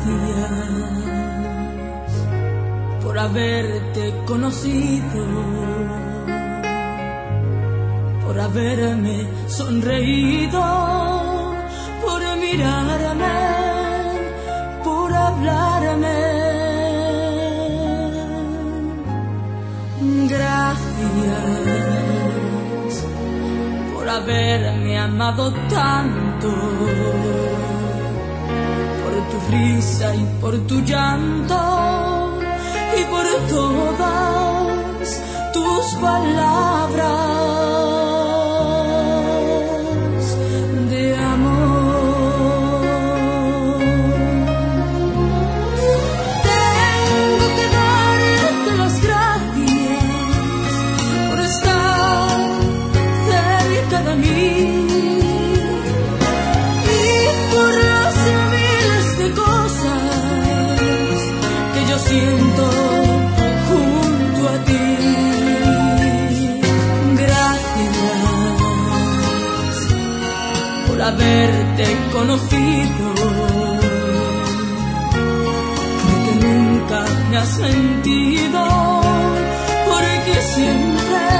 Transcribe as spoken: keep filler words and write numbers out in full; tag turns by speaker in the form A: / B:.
A: por haberte conocido, por haberme sonreído, por mirarme, por hablarme. Gracias por haberme amado tanto, por tu risa y por tu llanto y por todas tus palabras de amor. Tengo que darte las gracias por estar cerca de mí y por las miles de cosas que yo siento junto a ti. Gracias por haberte conocido, porque nunca me has mentido, porque siempre